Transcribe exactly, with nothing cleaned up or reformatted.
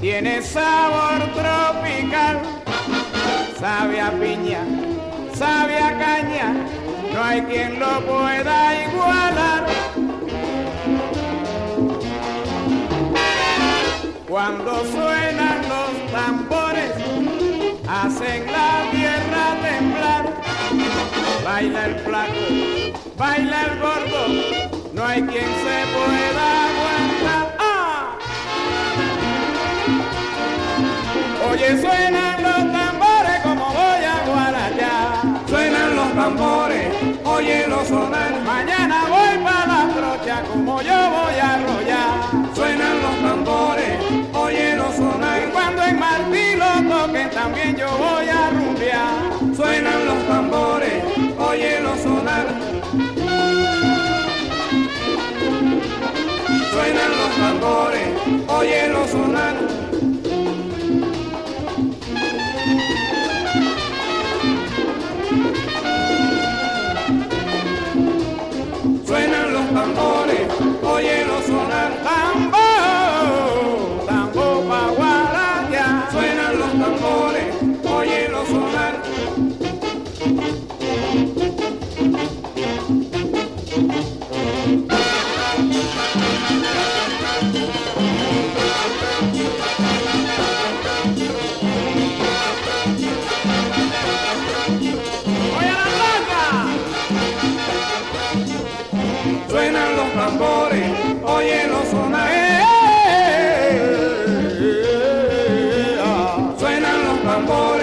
tiene sabor tropical, sabe a piña, sabe a caña, no hay quien lo pueda igualar. Cuando suenan los tambores, hacen la tierra temblar. Baila el flaco, baila el gordo, no hay quien se pueda aguantar. ¡Ah! Oye, suenan los tambores como voy a guarachar. Suenan los tambores, óyelo sonar. Mañana voy para la trocha como yo voy a arrollar. Suenan los tambores, óyelo sonar. Y cuando en Martí lo toquen también yo voy a rumbear. Suenan los tambores, óyelo sonar. Suenan los tambores, óyelo sonar. Suenan los tambores, óyelo sonar. Tambor, tambor pa' guarachar. Suenan los tambores, óyelo sonar. Suenan los tambores, óyelo sonar. Eh, eh, eh, eh, ah. Suenan los tambores.